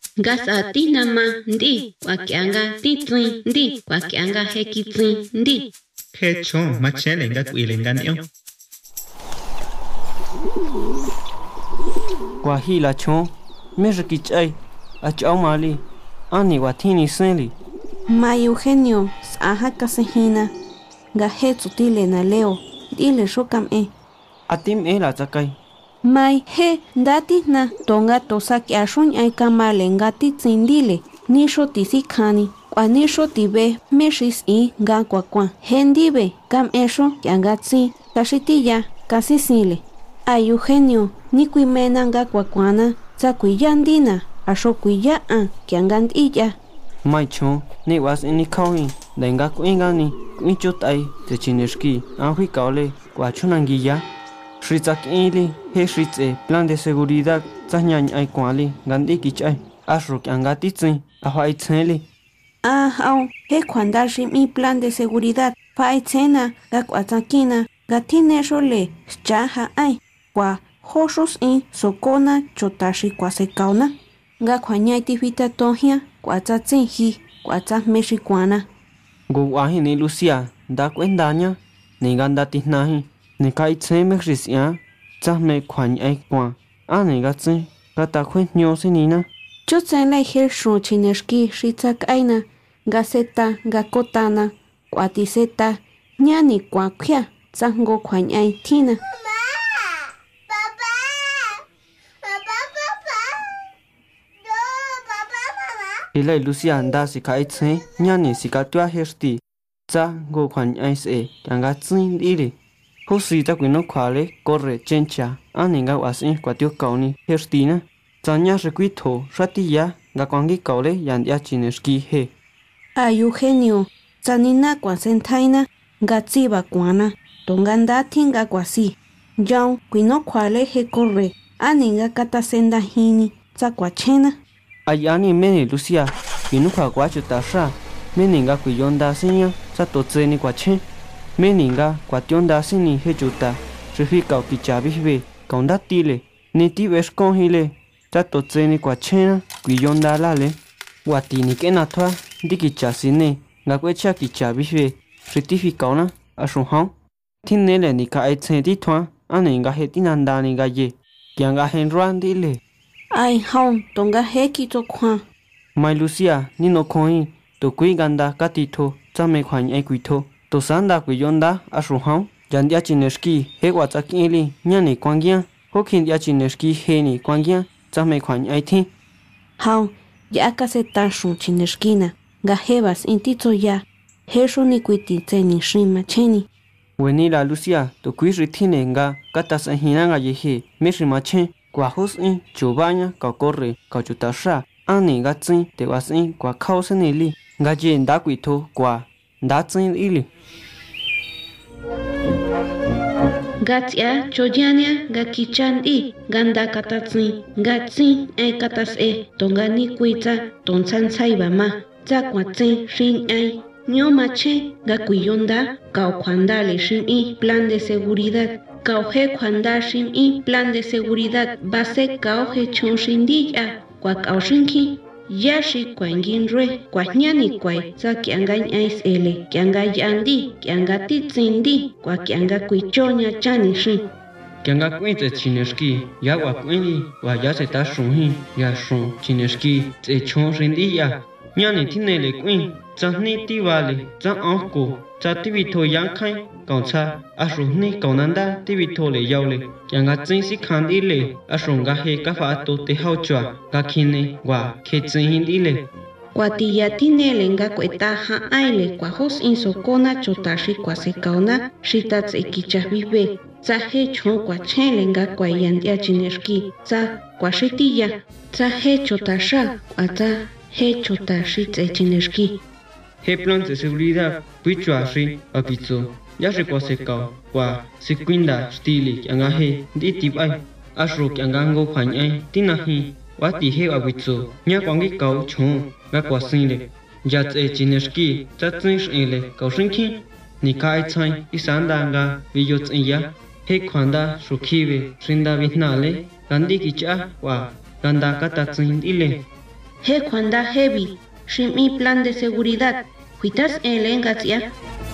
Gasa ti nama ndi wakianga ti tsin ndi wakianga heki tsin ndi. He chon machenga kuilenga nio. Guajila chon, me requichai, achao mali, ani watini senli. Ma Eugenio, saha kasehina, gahetsu tile na leo, dile shokam Atim la takai. Mai he ndati na tonga tosaki ashun ay kamale ngati tsindile, nisho tisikani, kwa nisho tibe meshis nga kwa hendibe kam esho yangatsi, kashitiya, kasisile. Ay Eugenio, ni kuimena nga kwakwana, za kuyandina, asho kuya kiangantiya. Mai chon, ni was ini kawi, denga kuingani, kuichotai, te chineski, anhui kaole, kwa chunangiya. Shritzak ili, he shritze, plan de seguridad, zanyan ay kwali, gandi kichay, ashruk angatitzi, ahwa itzeli. Au, he kwandashi mi plan de seguridad, pa itzena, gakwazakina, gatine shole, chaha ay, kwa hoshos sokona chotashi kwasekauna, gakwanyay tifita tohia, kwazatzinhi, kwazameshikwana. Guwahi ni Lucia, da kwendaña, ni gandatinahi. Ni kai tse me risia, tsa me kwany ai kwa, ane ga tse, gata kwen nyo se nina. Cho tse lai her shu chineski shitsak aina, ga seta, ga kotana, kwa ti seta, nyani kwa kya, tsa ngo kwany ai tina. Ilai Lucia anda si kai tse, nyani si ka tua hersti, tsa ngo kwany ai se, kanga tsin ili. Hosi ta kwino kwale corre chencha aninga wasin kwatio kauni herstina tanya requito ratia ga kwangi kaule yandia chineski he. Eugenio zanina kwasentaina gatsiba kwana tonganda tinga kwasi jao kwino kwale he corre aninga katasenda hini za kwachena. Ayani meni Lucia kwino kwa kwacho tasha meninga kwiyonda sinya za totseni kwachen. Meninga kwationda sini hechuta rifika kichabibe kaunda tile ni tibes konhile tato tseni kwachena kwiyonda lale watini kena thwa dikichasine ngakwecha kichabibe certificauna ashunha thinele ni ka aitsedi thwa aninga hetinanda ni gaye kyanga henran dile ai haun tonga heki to khwa mai Lucia ni no khoi to kuiganda katitho chame khwany ai kuitho to sanda kuyonda ashruhau yandia chineski he watsakili nyani kwangya hokhin dia chineski he ni kwangya chame khwany ai thi hau ya ka se ta shu chineskina ga hebas intito ya he shu ni kuiti tseni shima cheni weni la Lucia to kuiri thine nga katas ahina nga yehe meshima chen kwa hosin chubanya ka corre ka chutasha ani ga tsin te wasin kwa khauseneli nga je nda kuitho kwa nda tsin ili Gatia chojania gakichandi ganda katatsi gatsi ai katas tongani kuita tonsan saiba ma za kwatsi shin ai nyoma che gakuyonda kau kwanda le shin I plan de seguridad kau he kwanda shin I plan de seguridad base kau he chon shindi ya kwa kau shinki yashi kwangin rue kwa nyani kwai za kianga ais ele kianga yandi kianga titsindi kwa kianga kuichonya chani shi kianga kuite chineski ya wa kuini wa ya se ta shunhi ya shun chineski te chon rindi ya nyani tinele kuin chani tiwale cha anko cha tivitho yankhai kauncha ashuni kaunanda tivitho le yaule kianga tsinsi khandi le ashunga he ka fa to te hauchwa ka khine wa khetsin hindi le kwa tiya tinele nga kweta ha aile kwa hos insokona chotashi kwa sekauna shitats ekicha vive za he chon kwa chele nga kwa yandia chineski za kwa shitiya za he chotasha kwa za he chotashi tse chineski he plan de seguridad pichwa shi apitso ya se kwa sekao kwa sekwinda stili kianga he di tibai ashro kianga ngo khanyai tinahi wati he apitso nya kwangi kau chon ga kwa sinle ya tse chineski tatsin ele kau shinki nikai chai isandanga biyots ya he khwanda sukhiwe shinda vinale gandi kicha wa ganda katatsin ile He cuanda heavy, shimi plan de seguridad, huitas gatia.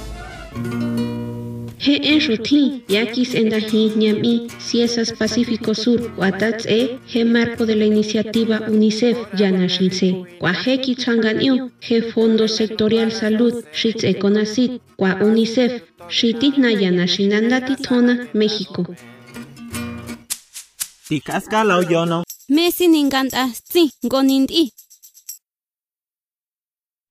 He en rutin, yakis en dahi ñami, Ciesas Pacífico Sur, Watats he marco de la iniciativa UNICEF, Yana Shinse, Kwaheki Changanio, he Fondo Sectorial Salud, Shitz Econacit, Kwa UNICEF, Shititna Yana Shinandati Tona, México. Tikasca la oyono. Messi ninganta, sí, gonindi.